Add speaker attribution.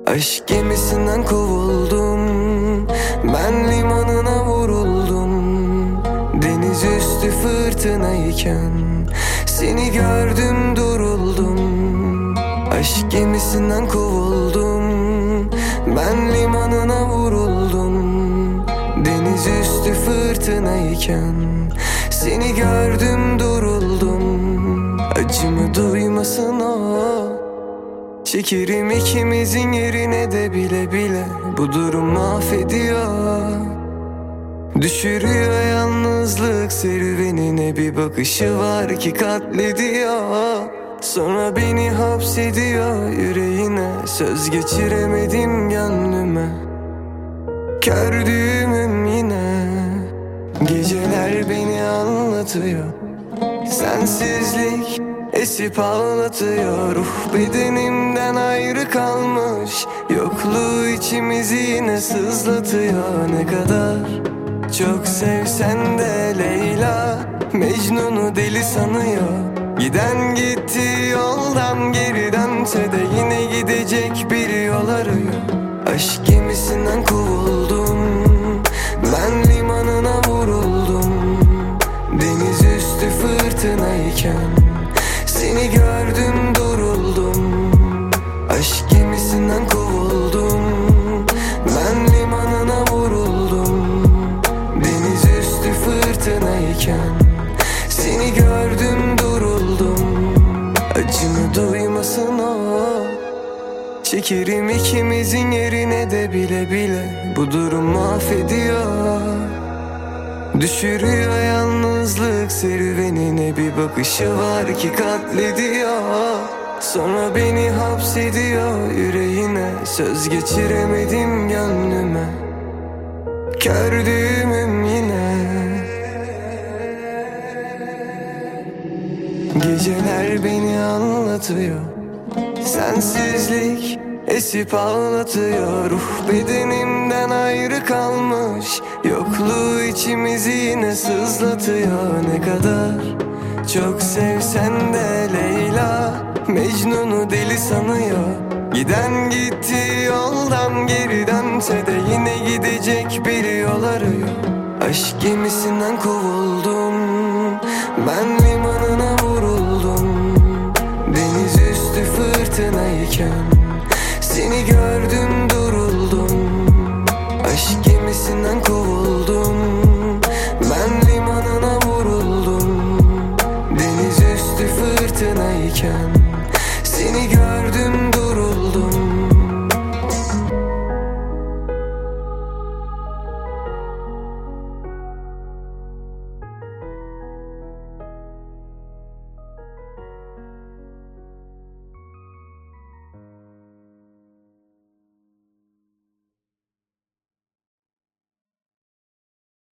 Speaker 1: Aşk gemisinden kovuldum, ben limanına vuruldum. Deniz üstü fırtınayken seni gördüm duruldum. Aşk gemisinden kovuldum, ben limanına vuruldum. Deniz üstü fırtınayken seni gördüm duruldum. Acımı duymasın o, çekerim ikimizin yerine de bile bile. Bu durum mahvediyor, düşürüyor yalnızlık serüvenine. Bir bakışı var ki katlediyor, sonra beni hapsediyor yüreğine. Söz geçiremedim gönlüme, kör düğümüm yine. Geceler beni anlatıyor, sensizlik esip ağlatıyor. Ruh bedenimden ayrı kalmış, yokluğu içimizi yine sızlatıyor. Ne kadar çok sevsen de Leyla, Mecnun'u deli sanıyor. Giden gitti yoldan geri dönse de yine gidecek bir yol arıyor. Aşk gemisinden kovuldum, ben limanına vuruldum. Deniz üstü fırtınayken seni gördüm duruldum. Aşk gemisinden kovuldum, ben limanına vuruldum. Deniz üstü fırtınayken seni gördüm duruldum. Acımı duymasın o, çekerim ikimizin yerine de bile bile. Bu durum mahvediyor, düşürüyor yalnızlık serüvenine. Bir bakışı var ki katlediyor, sonra beni hapsediyor yüreğine. Söz geçiremedim gönlüme, kör düğümüm yine. Geceler beni anlatıyor, sensizlik esip ağlatıyor. Ruh bedenimden ayrı kalmış, yokluğu içimizi yine sızlatıyor. Ne kadar çok sevsen de Leyla, Mecnun'u deli sanıyor. Giden gitti yoldan geri dönse de yine gidecek bir yol arıyor. Aşk gemisinden kovuldum, ben limanına vuruldum. Deniz üstü fırtınayken seni gördüm duruldum. Aşk gemisinden kovuldum, ben limanına vuruldum. Deniz üstü fırtınayken